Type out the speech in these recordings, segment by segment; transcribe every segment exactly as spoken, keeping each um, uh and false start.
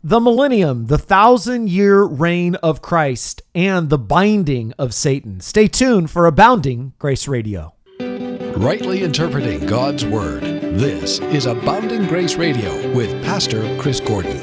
The millennium, the thousand-year reign of Christ, and the binding of Satan. Stay tuned for Abounding Grace Radio. Rightly interpreting God's Word. This is Abounding Grace Radio with Pastor Chris Gordon.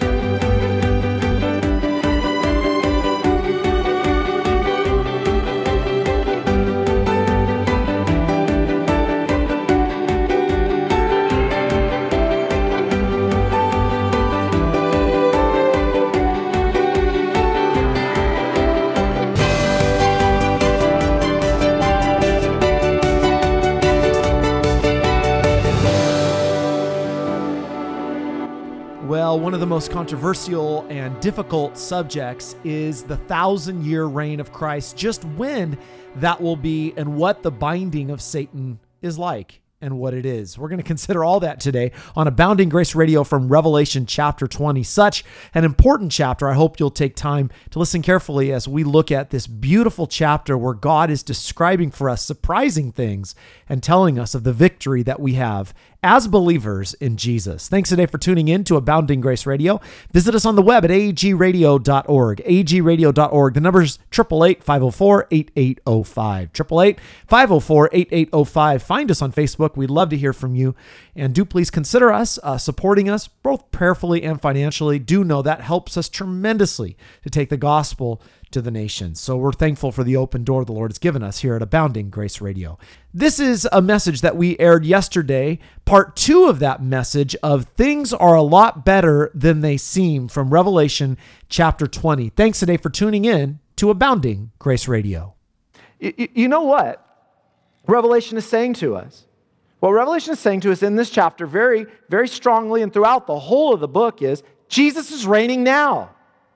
Well, one of the most controversial and difficult subjects is the thousand-year reign of Christ, just when that will be and what the binding of Satan is like and what it is. We're going to consider all that today on Abounding Grace Radio from Revelation chapter twenty. Such an important chapter. I hope you'll take time to listen carefully as we look at this beautiful chapter where God is describing for us surprising things and telling us of the victory that we have as believers in Jesus. Thanks today for tuning in to Abounding Grace Radio. Visit us on the web at a g radio dot org, a g radio dot org. The number's eight eight eight, five oh four, eight eight oh five, eight eight eight, five oh four, eight eight oh five. Find us on Facebook. We'd love to hear from you. And do please consider us uh, supporting us both prayerfully and financially. Do know that helps us tremendously to take the gospel to the nations. So we're thankful for the open door the Lord has given us here at Abounding Grace Radio. This is a message that we aired yesterday, part two of that message of things are a lot better than they seem from Revelation chapter twenty. Thanks today for tuning in to Abounding Grace Radio. You, you know what Revelation is saying to us? What Revelation is saying to us in this chapter very, very strongly and throughout the whole of the book is Jesus is reigning now.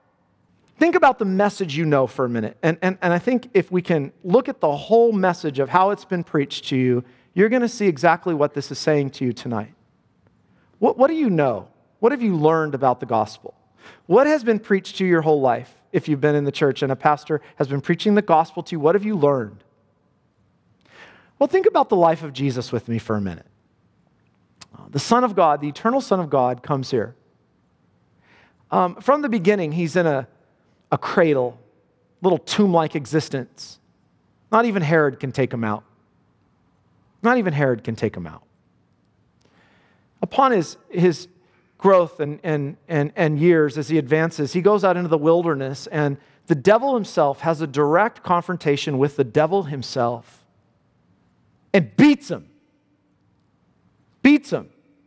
Think about the message you know for a minute. And, and, and I think if we can look at the whole message of how it's been preached to you, you're going to see exactly what this is saying to you tonight. What, what do you know? What have you learned about the gospel? What has been preached to you your whole life? If you've been in the church and a pastor has been preaching the gospel to you, what have you learned? Well, think about the life of Jesus with me for a minute. The Son of God, the eternal Son of God, comes here. Um, from the beginning, he's in a A cradle, little tomb-like existence. Not even Herod can take him out. Not even Herod can take him out. Upon his, his growth and, and, and, and years as he advances, he goes out into the wilderness, and the devil himself has a direct confrontation with the devil himself and beats him. Beats him.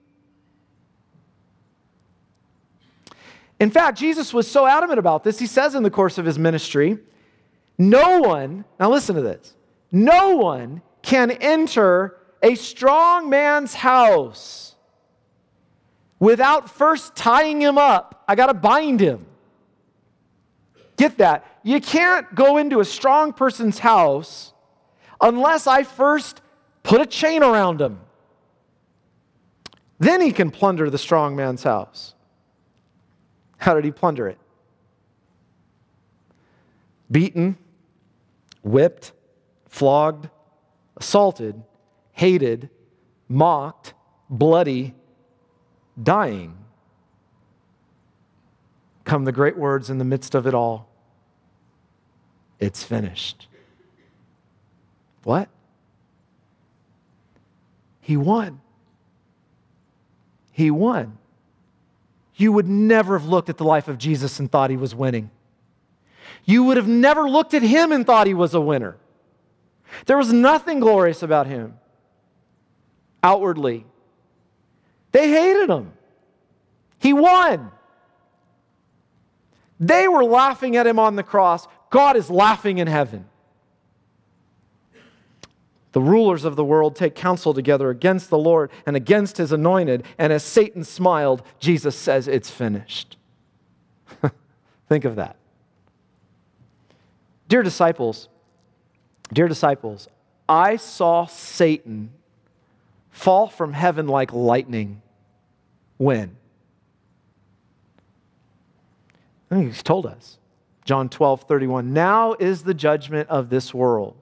In fact, Jesus was so adamant about this, he says in the course of his ministry, no one, now listen to this, no one can enter a strong man's house without first tying him up. I got to bind him. Get that? You can't go into a strong person's house unless I first put a chain around him. Then he can plunder the strong man's house. How did he plunder it? Beaten, whipped, flogged, assaulted, hated, mocked, bloody, dying. Come the great words in the midst of it all. It's finished. What? He won. He won. You would never have looked at the life of Jesus and thought he was winning. You would have never looked at him and thought he was a winner. There was nothing glorious about him outwardly. They hated him. He won. They were laughing at him on the cross. God is laughing in heaven. The rulers of the world take counsel together against the Lord and against his anointed. And as Satan smiled, Jesus says, it's finished. Think of that. Dear disciples, dear disciples, I saw Satan fall from heaven like lightning. When? I think he's told us. John twelve thirty-one. Now is the judgment of this world.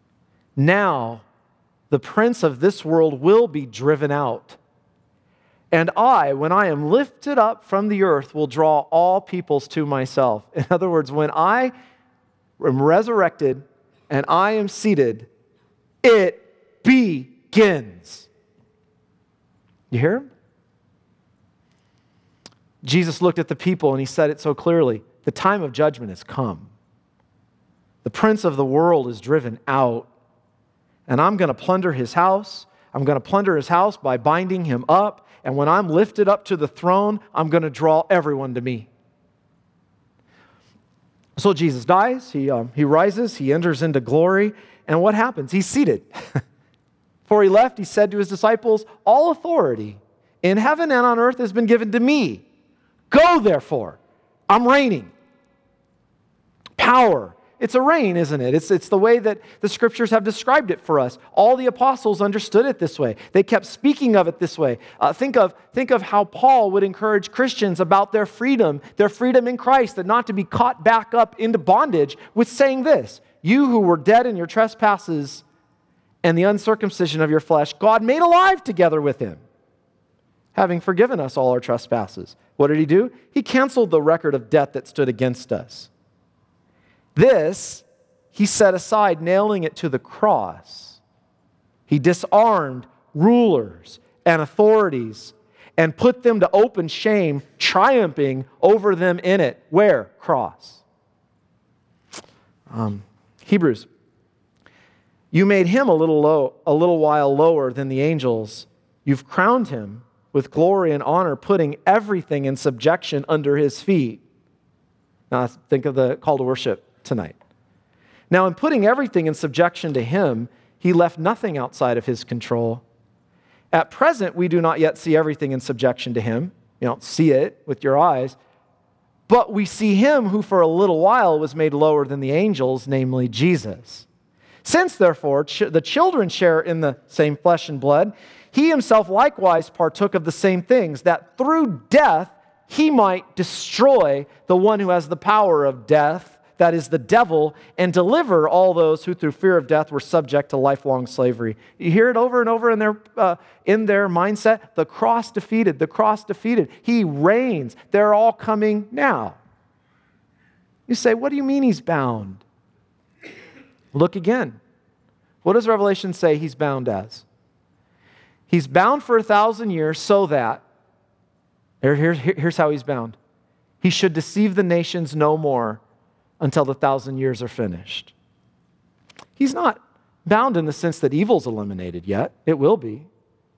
Now, the prince of this world will be driven out. And I, when I am lifted up from the earth, will draw all peoples to myself. In other words, when I am resurrected and I am seated, it begins. You hear him? Jesus looked at the people and he said it so clearly. The time of judgment has come. The prince of the world is driven out. And I'm going to plunder his house. I'm going to plunder his house by binding him up. And when I'm lifted up to the throne, I'm going to draw everyone to me. So Jesus dies. He, um, he rises. He enters into glory. And what happens? He's seated. Before he left, he said to his disciples, all authority in heaven and on earth has been given to me. Go, therefore. I'm reigning. Power. It's a reign, isn't it? It's, it's the way that the scriptures have described it for us. All the apostles understood it this way. They kept speaking of it this way. Uh, think of, think of how Paul would encourage Christians about their freedom, their freedom in Christ, and not to be caught back up into bondage with saying this, you who were dead in your trespasses and the uncircumcision of your flesh, God made alive together with him, having forgiven us all our trespasses. What did he do? He canceled the record of debt that stood against us. This, he set aside, nailing it to the cross. He disarmed rulers and authorities and put them to open shame, triumphing over them in it. Where? Cross. Um, Hebrews. You made him a little low, a little while lower than the angels. You've crowned him with glory and honor, putting everything in subjection under his feet. Now think of the call to worship tonight. Now, in putting everything in subjection to him, he left nothing outside of his control. At present, we do not yet see everything in subjection to him. You don't see it with your eyes. But we see him who for a little while was made lower than the angels, namely Jesus. Since, therefore, ch- the children share in the same flesh and blood, he himself likewise partook of the same things, that through death he might destroy the one who has the power of death, that is the devil, and deliver all those who through fear of death were subject to lifelong slavery. You hear it over and over in their, uh, in their mindset. The cross defeated, the cross defeated. He reigns. They're all coming now. You say, what do you mean he's bound? Look again. What does Revelation say he's bound as? He's bound for a thousand years so that, here, here, here's how he's bound. He should deceive the nations no more until the thousand years are finished. He's not bound in the sense that evil's eliminated yet. It will be.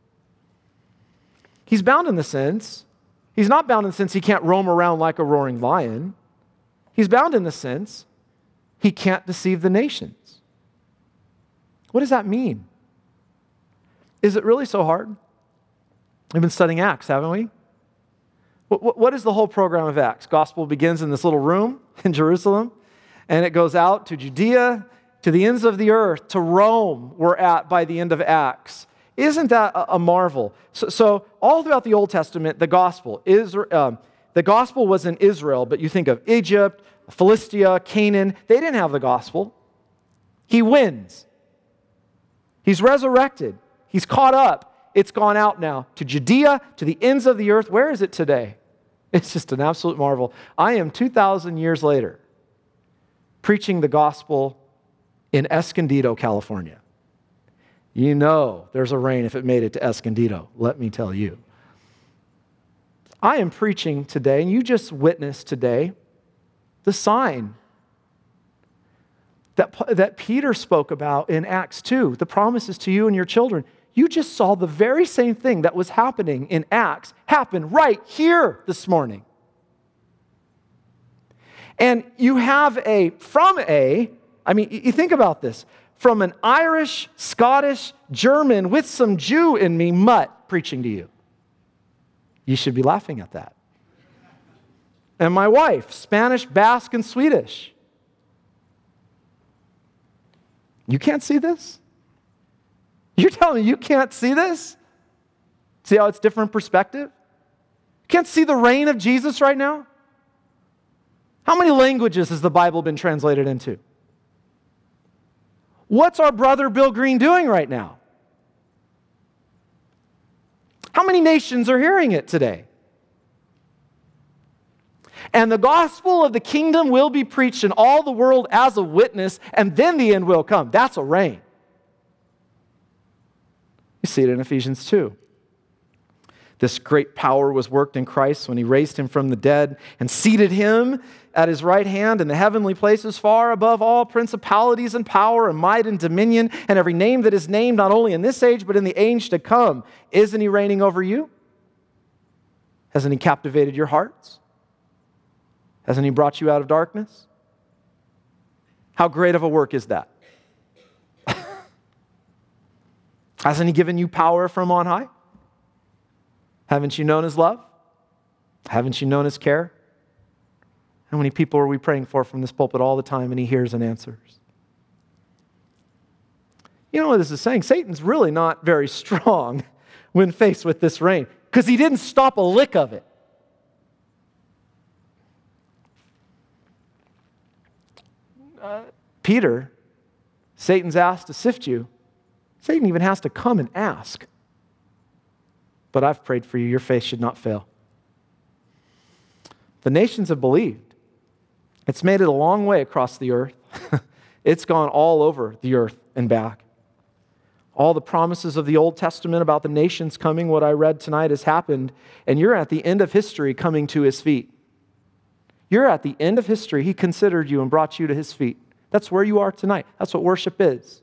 He's bound in the sense, he's not bound in the sense he can't roam around like a roaring lion. He's bound in the sense he can't deceive the nations. What does that mean? Is it really so hard? We've been studying Acts, haven't we? What is the whole program of Acts? Gospel begins in this little room in Jerusalem, and it goes out to Judea, to the ends of the earth, to Rome, we're at by the end of Acts. Isn't that a marvel? So, so all throughout the Old Testament, the gospel, Israel, um, the gospel was in Israel, but you think of Egypt, Philistia, Canaan, they didn't have the gospel. He wins. He's resurrected. He's caught up. It's gone out now to Judea, to the ends of the earth. Where is it today? It's just an absolute marvel. I am two thousand years later preaching the gospel in Escondido, California. You know there's a rain if it made it to Escondido, let me tell you. I am preaching today, and you just witnessed today the sign that, that Peter spoke about in Acts two, the promises to you and your children. You just saw the very same thing that was happening in Acts happen right here this morning. And you have a, from a, I mean, you think about this, from an Irish, Scottish, German with some Jew in me, mutt, preaching to you. You should be laughing at that. And my wife, Spanish, Basque, and Swedish. You can't see this? You're telling me you can't see this? See how it's different perspective? You can't see the reign of Jesus right now? How many languages has the Bible been translated into? What's our brother Bill Green doing right now? How many nations are hearing it today? And the gospel of the kingdom will be preached in all the world as a witness, and then the end will come. That's a reign. You see it in Ephesians two. This great power was worked in Christ when he raised him from the dead and seated him at his right hand in the heavenly places far above all principalities and power and might and dominion and every name that is named not only in this age but in the age to come. Isn't he reigning over you? Hasn't he captivated your hearts? Hasn't he brought you out of darkness? How great of a work is that? Hasn't he given you power from on high? Haven't you known his love? Haven't you known his care? How many people are we praying for from this pulpit all the time and he hears and answers? You know what this is saying? Satan's really not very strong when faced with this reign because he didn't stop a lick of it. Uh, Peter, Satan's asked to sift you. Satan even has to come and ask. But I've prayed for you. Your faith should not fail. The nations have believed. It's made it a long way across the earth. It's gone all over the earth and back. All the promises of the Old Testament about the nations coming, what I read tonight has happened, and you're at the end of history coming to his feet. You're at the end of history. He considered you and brought you to his feet. That's where you are tonight. That's what worship is.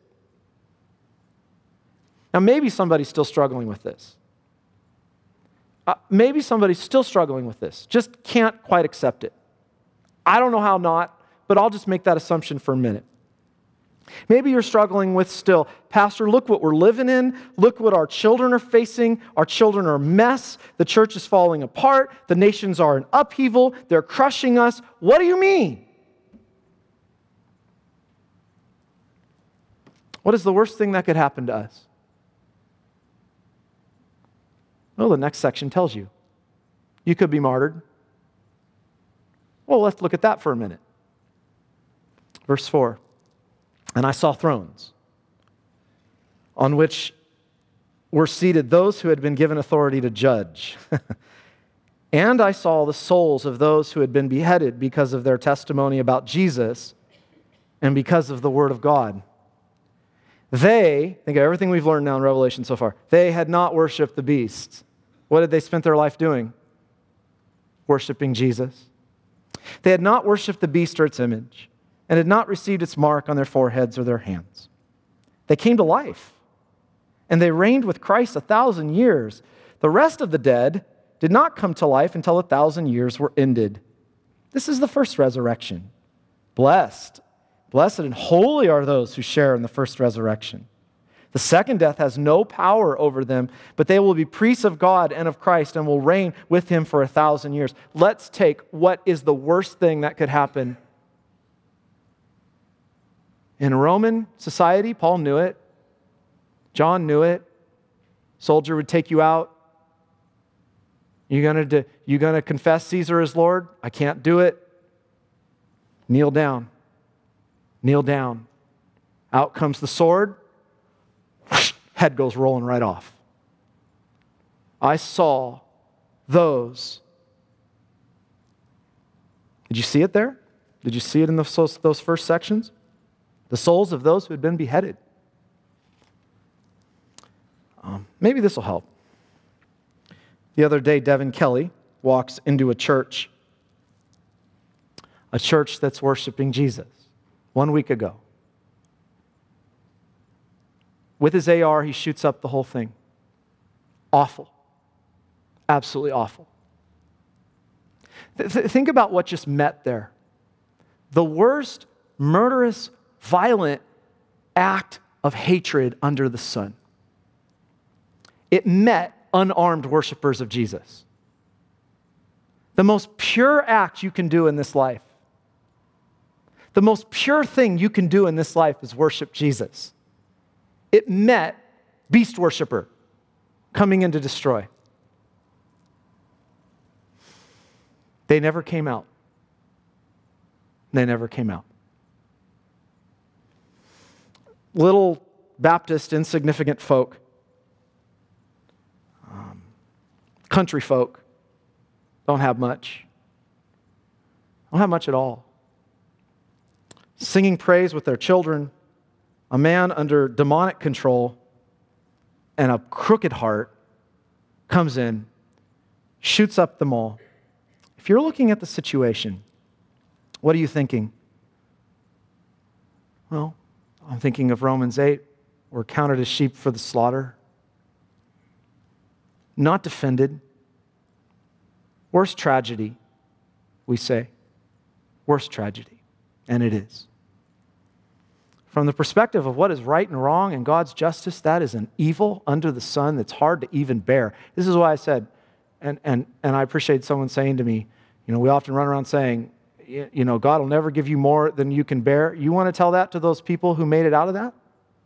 Now, maybe somebody's still struggling with this. Uh, maybe somebody's still struggling with this, just can't quite accept it. I don't know how not, but I'll just make that assumption for a minute. Maybe you're struggling with still, Pastor, look what we're living in. Look what our children are facing. Our children are a mess. The church is falling apart. The nations are in upheaval. They're crushing us. What do you mean? What is the worst thing that could happen to us? Well, the next section tells you. You could be martyred. Well, let's look at that for a minute. Verse four. And I saw thrones on which were seated those who had been given authority to judge. And I saw the souls of those who had been beheaded because of their testimony about Jesus and because of the word of God. They, think of everything we've learned now in Revelation so far, they had not worshiped the beast. What had they spent their life doing? Worshiping Jesus. They had not worshiped the beast or its image, and had not received its mark on their foreheads or their hands. They came to life, and they reigned with Christ a thousand years. The rest of the dead did not come to life until a thousand years were ended. This is the first resurrection. Blessed, blessed and holy are those who share in the first resurrection. The second death has no power over them, but they will be priests of God and of Christ and will reign with him for a thousand years. Let's take what is the worst thing that could happen. In Roman society, Paul knew it. John knew it. Soldier would take you out. You gonna, you gonna confess Caesar as Lord? I can't do it. Kneel down. Kneel down. Out comes the sword. Head goes rolling right off. I saw those. Did you see it there? Did you see it in those, those first sections? The souls of those who had been beheaded. Um, maybe this will help. The other day, Devin Kelly walks into a church, a church that's worshiping Jesus, one week ago. With his A R, he shoots up the whole thing. Awful. Absolutely awful. Th- th- think about what just met there. The worst, murderous, violent act of hatred under the sun. It met unarmed worshipers of Jesus. The most pure act you can do in this life, the most pure thing you can do in this life is worship Jesus. It met beast worshiper coming in to destroy. They never came out. They never came out. Little Baptist, insignificant folk. Um, country folk don't have much. Don't have much at all. Singing praise with their children, a man under demonic control and a crooked heart comes in, shoots up the mall. If you're looking at the situation, what are you thinking? Well, I'm thinking of Romans eight. We're counted as sheep for the slaughter. Not defended. Worst tragedy, we say. Worst tragedy. And it is. From the perspective of what is right and wrong and God's justice, that is an evil under the sun that's hard to even bear. This is why I said, and, and, and I appreciate someone saying to me, you know, we often run around saying, you know, God will never give you more than you can bear. You want to tell that to those people who made it out of that?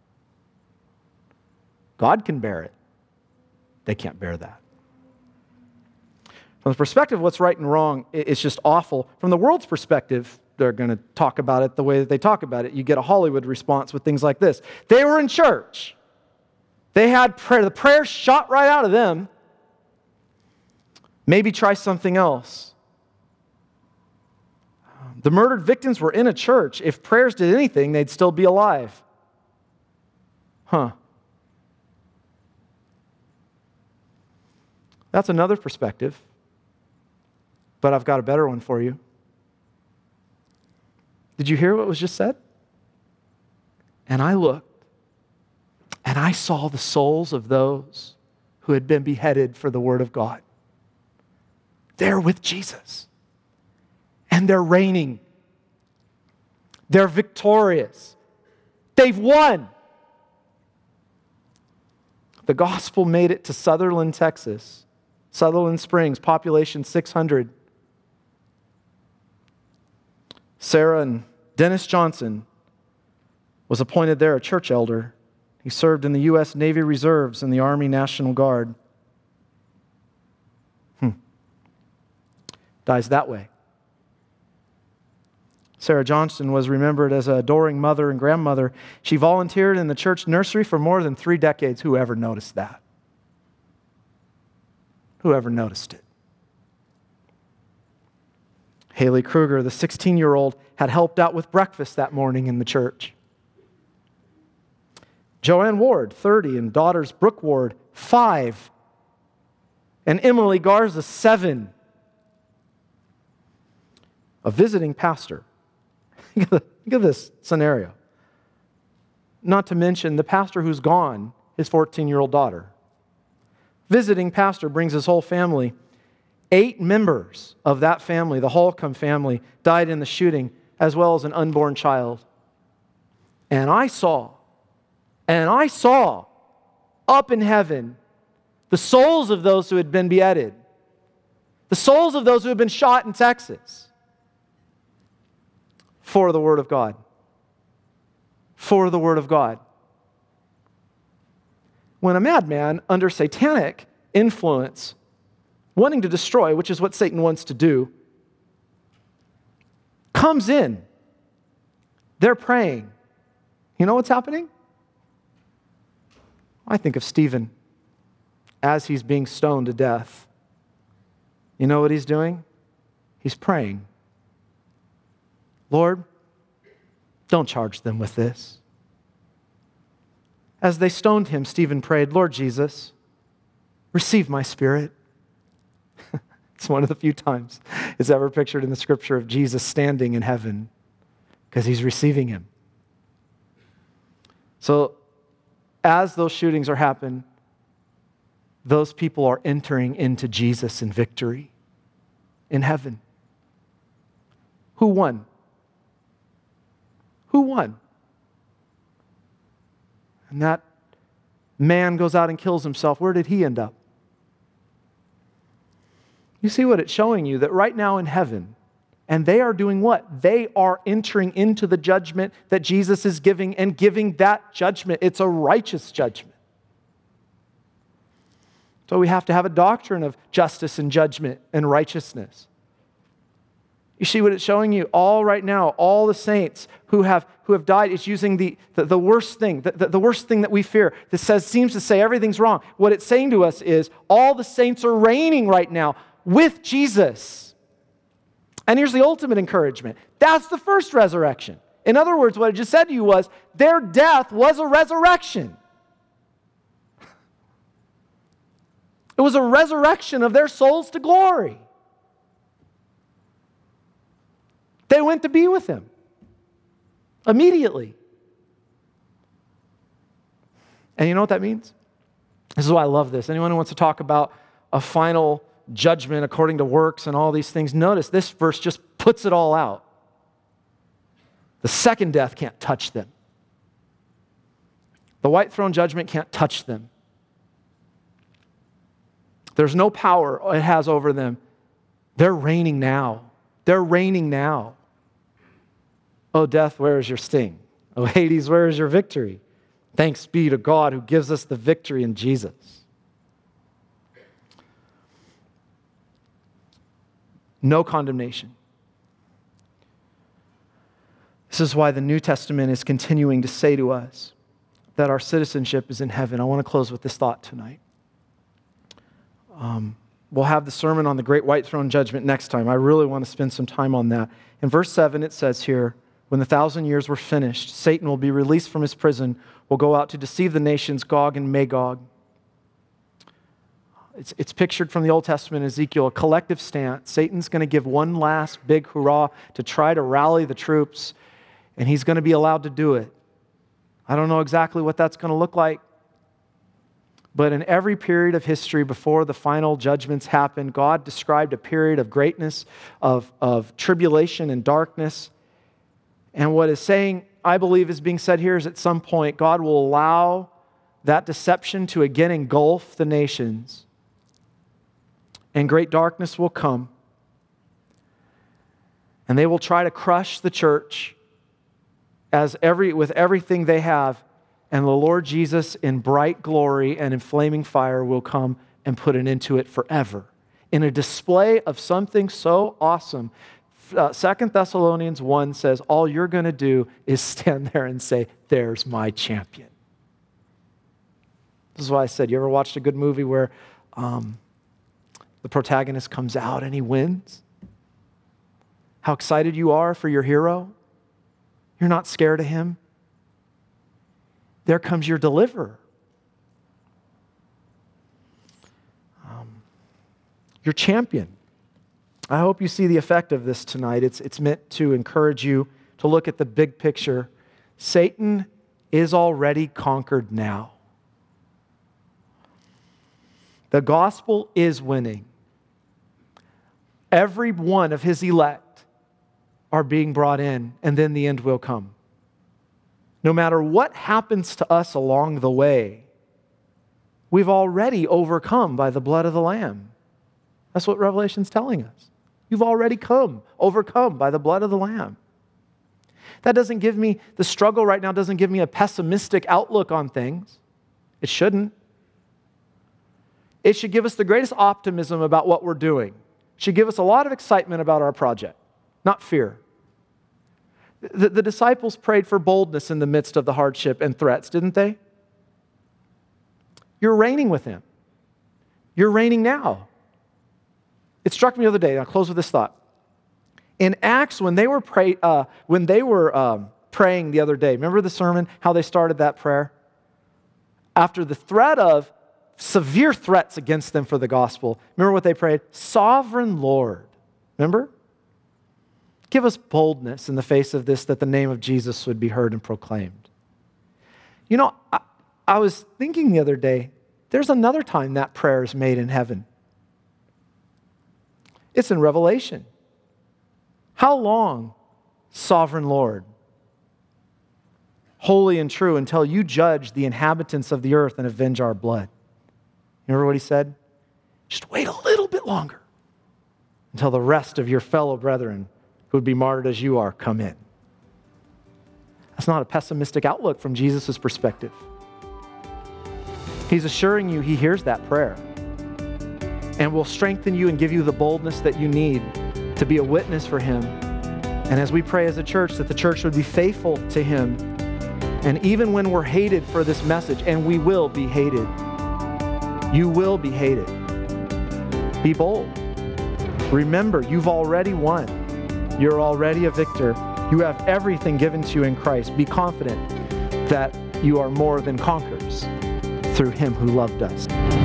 God can bear it. They can't bear that. From the perspective of what's right and wrong, it's just awful. From the world's perspective, they're going to talk about it the way that they talk about it. You get a Hollywood response with things like this. They were in church. They had prayer. The prayer shot right out of them. Maybe try something else. The murdered victims were in a church. If prayers did anything, they'd still be alive. Huh. That's another perspective. But I've got a better one for you. Did you hear what was just said? And I looked, and I saw the souls of those who had been beheaded for the word of God. They're with Jesus. And they're reigning. They're victorious. They've won. The gospel made it to Sutherland, Texas. Sutherland Springs, population six hundred. Sarah and Dennis Johnson was appointed there a church elder. He served in the U S Navy Reserves and the Army National Guard. Hmm. Dies that way. Sarah Johnston was remembered as an adoring mother and grandmother. She volunteered in the church nursery for more than three decades. Whoever noticed that? Whoever noticed it? Haley Kruger, the sixteen-year-old, had helped out with breakfast that morning in the church. Joanne Ward, thirty, and daughters Brooke Ward, five, and Emily Garza, seven. A visiting pastor. Look at this scenario. Not to mention the pastor who's gone, his fourteen-year-old daughter. Visiting pastor brings his whole family. Eight members of that family, the Holcomb family, died in the shooting, as well as an unborn child. And I saw, and I saw up in heaven the souls of those who had been beheaded, the souls of those who had been shot in Texas for the Word of God. For the Word of God. When a madman under satanic influence, wanting to destroy, which is what Satan wants to do, comes in, they're praying. You know what's happening? I think of Stephen as he's being stoned to death. You know what he's doing? He's praying. Lord, don't charge them with this. As they stoned him, Stephen prayed, Lord Jesus, receive my spirit. It's one of the few times it's ever pictured in the scripture of Jesus standing in heaven because he's receiving him. So as those shootings are happening, those people are entering into Jesus in victory in heaven. Who won? Who won? And that man goes out and kills himself. Where did he end up? You see what it's showing you? That right now in heaven, and they are doing what? They are entering into the judgment that Jesus is giving and giving that judgment. It's a righteous judgment. So we have to have a doctrine of justice and judgment and righteousness. You see what it's showing you? All right now, all the saints who have who have died, it's using the, the, the worst thing, the, the, the worst thing that we fear. That says seems to say everything's wrong. What it's saying to us is all the saints are reigning right now with Jesus. And here's the ultimate encouragement. That's the first resurrection. In other words, what I just said to you was their death was a resurrection. It was a resurrection of their souls to glory. They went to be with him immediately. And you know what that means? This is why I love this. Anyone who wants to talk about a final judgment according to works and all these things, notice this verse just puts it all out. The second death can't touch them. The white throne judgment can't touch them. There's no power it has over them. They're reigning now. They're reigning now. Oh, death, where is your sting? Oh, Hades, where is your victory? Thanks be to God who gives us the victory in Jesus. No condemnation. This is why the New Testament is continuing to say to us that our citizenship is in heaven. I want to close with this thought tonight. Um, we'll have the sermon on the great white throne judgment next time. I really want to spend some time on that. In verse seven, it says here, when the thousand years were finished, Satan will be released from his prison, will go out to deceive the nations, Gog and Magog. It's, it's pictured from the Old Testament, Ezekiel, a collective stance. Satan's going to give one last big hurrah to try to rally the troops, and he's going to be allowed to do it. I don't know exactly what that's going to look like, but in every period of history before the final judgments happened, God described a period of greatness, of, of tribulation and darkness. And what is saying, I believe is being said here is at some point, God will allow that deception to again engulf the nations. And great darkness will come. And they will try to crush the church as every with everything they have. And the Lord Jesus in bright glory and in flaming fire will come and put an end to it forever. In a display of something so awesome. Uh, Second Thessalonians one says, all you're going to do is stand there and say, there's my champion. This is why I said, you ever watched a good movie where um, the protagonist comes out and he wins? How excited you are for your hero? You're not scared of him. There comes your deliverer. Um, your champion. I hope you see the effect of this tonight. It's, it's meant to encourage you to look at the big picture. Satan is already conquered now. The gospel is winning. Every one of his elect are being brought in, and then the end will come. No matter what happens to us along the way, we've already overcome by the blood of the Lamb. That's what Revelation's telling us. You've already come, overcome by the blood of the Lamb. That doesn't give me, the struggle right now doesn't give me a pessimistic outlook on things. It shouldn't. It should give us the greatest optimism about what we're doing. It should give us a lot of excitement about our project, not fear. The, the disciples prayed for boldness in the midst of the hardship and threats, didn't they? You're reigning with him. You're reigning now. It struck me the other day, and I'll close with this thought. In Acts, when they were pray, uh, when they were um, praying the other day, remember the sermon, how they started that prayer? After the threat of severe threats against them for the gospel, remember what they prayed? Sovereign Lord. Remember? Give us boldness in the face of this, that the name of Jesus would be heard and proclaimed. You know, I, I was thinking the other day, there's another time that prayer is made in heaven. It's in Revelation. How long, Sovereign Lord? Holy and true until you judge the inhabitants of the earth and avenge our blood. You remember what he said? Just wait a little bit longer until the rest of your fellow brethren who would be martyred as you are come in. That's not a pessimistic outlook from Jesus' perspective. He's assuring you he hears that prayer and will strengthen you and give you the boldness that you need to be a witness for him. And as we pray as a church, that the church would be faithful to him. And even when we're hated for this message, and we will be hated, you will be hated. Be bold. Remember, you've already won. You're already a victor. You have everything given to you in Christ. Be confident that you are more than conquerors through him who loved us.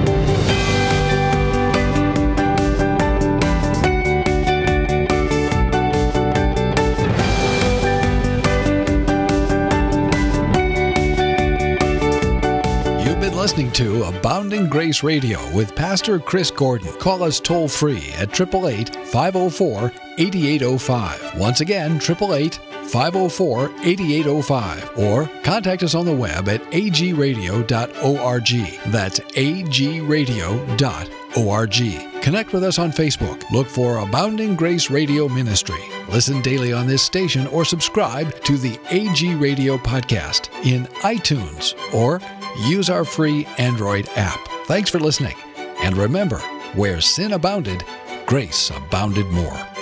Listening to Abounding Grace Radio with Pastor Chris Gordon. Call us toll free at eight eight eight, five oh four, eight eight oh five. Once again, eight eight eight, five oh four, eight eight oh five. Or contact us on the web at a g radio dot org. That's a g radio dot org. Connect with us on Facebook. Look for Abounding Grace Radio Ministry. Listen daily on this station or subscribe to the A G Radio podcast in iTunes or use our free Android app. Thanks for listening. And remember, where sin abounded, grace abounded more.